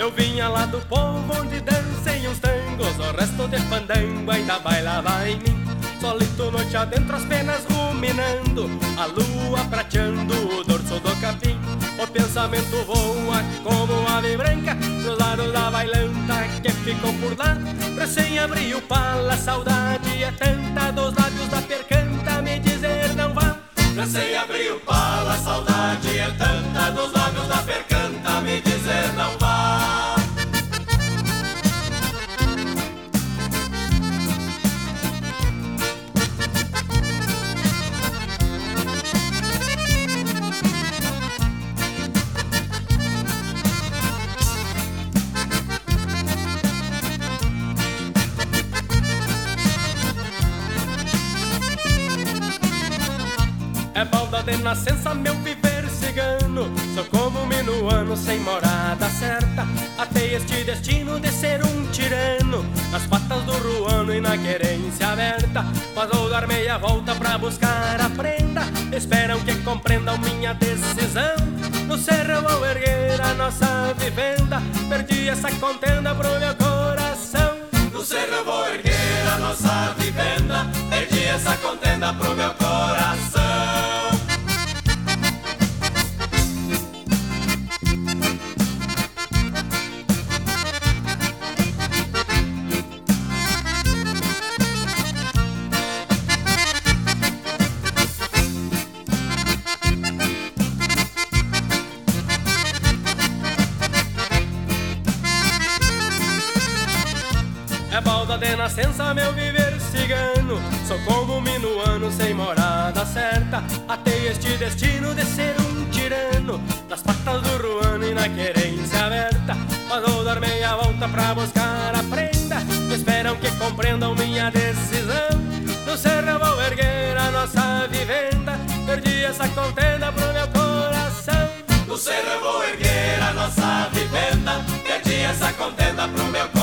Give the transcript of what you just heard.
Eu vinha lá do povo onde dancei uns tangos, o resto de fandango ainda bailava em mim. Solito noite adentro as penas ruminando, a lua prateando o dorso do capim. O pensamento voa como ave branca nos lados da bailanta que ficou por lá. Recém abriu o pala, a saudade é tanta dos lábios da percanta me dizer não vá. Recém abriu o pala, a saudade é tanta dos lábios da percanta me dizer não vá. É balda de nascença meu viver cigano, sou como um minuano sem morada certa. Até este destino de ser um tirano, nas patas do ruano e na querência aberta. Mas vou dar meia volta pra buscar a prenda, esperam que compreendam minha decisão. No cerro vou erguer a nossa vivenda, perdi essa contenda pro meu coração. No cerro vou erguer a nossa vivenda, perdi essa contenda pro meu coração. É balda de nascença meu viver cigano, sou como um minuano sem morada certa. Até este destino de ser um tirano, nas patas do ruano e na querência aberta. Mas vou dar meia volta pra buscar a prenda, esperam que compreendam minha decisão. No cerro vou erguer a nossa vivenda, perdi essa contenda pro meu coração. No cerro vou erguer a nossa vivenda, perdi essa contenda pro meu coração.